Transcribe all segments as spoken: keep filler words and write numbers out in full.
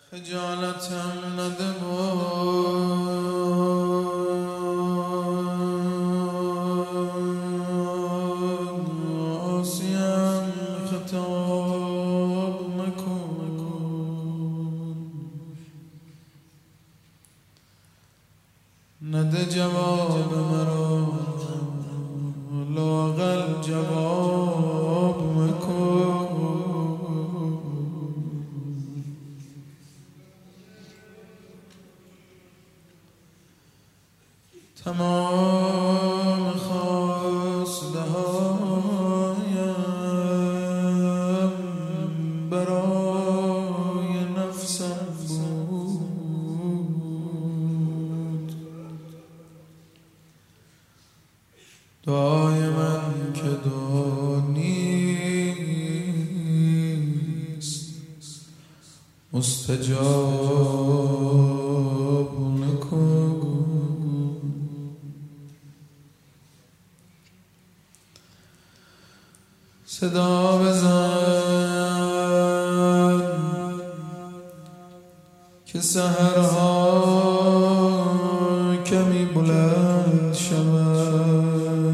خجالتم نده و آسیم خطاب مکن، نده جواب مرا لااقل جواب مکن. تمام خواسته هایم برای نفسم بود، دعای من که دعا نیست مستجاب نکن. صدا بزن که سحرها کمی بلند شود،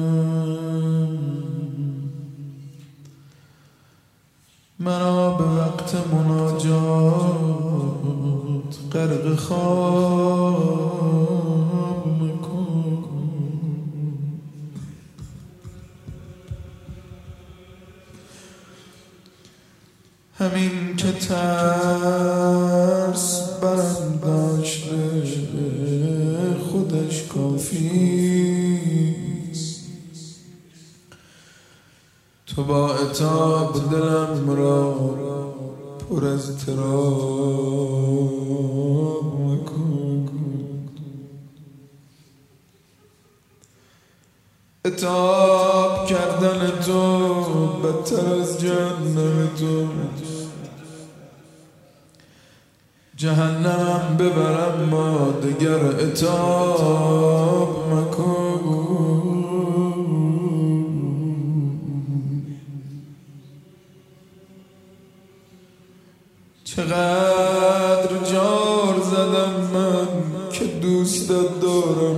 مرا به وقت مناجات غرق خواب مکن. همین که ترس برم داشته خودش کافیست، تو با عتاب دلم را پر از اضطراب مکن. عتاب کردن تو بدتر از جهنم تو، جهنم ببرم ما دگر عتاب مکن. چقدر جار زدم من که دوستت دارم،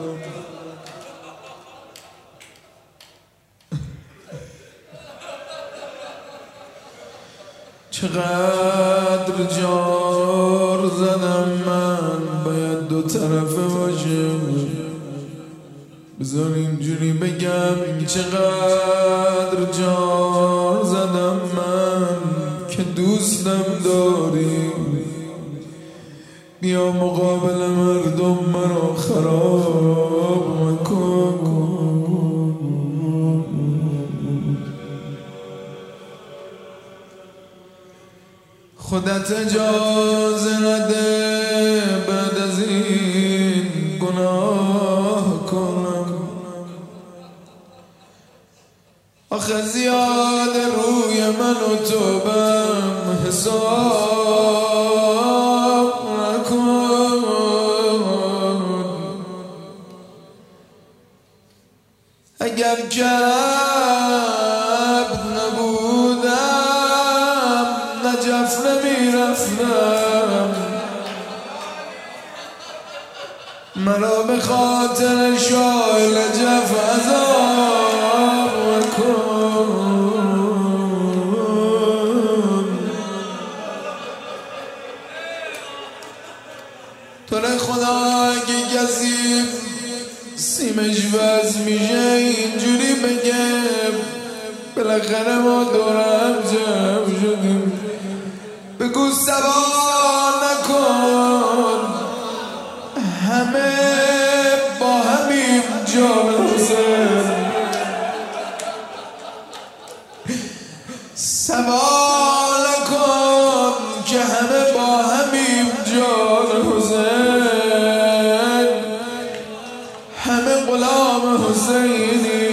چقدر جار زدم من باید دو طرفه باشه. بذار اینجوری بگم چقدر جار زدم من که دوستم داری، بیا مقابل مردم مرا خراب مکن. خودت اجازه نده بعد از این گناه کنم، آخه زیاد روی من و تو بم حساب نکن. اگر جب نبودم نجف نمیرفتم، مرا به خاطر شاه نجف عذاب کن. تو ره خدا اگه کسی سیمش وز میشه اینجوری بگه بالاخره ما دورم جمع شدیم، بگو سوار نکن همه با همین جان حسین، سوار نکن که همه با همین جان حسین، همه غلام حسینی.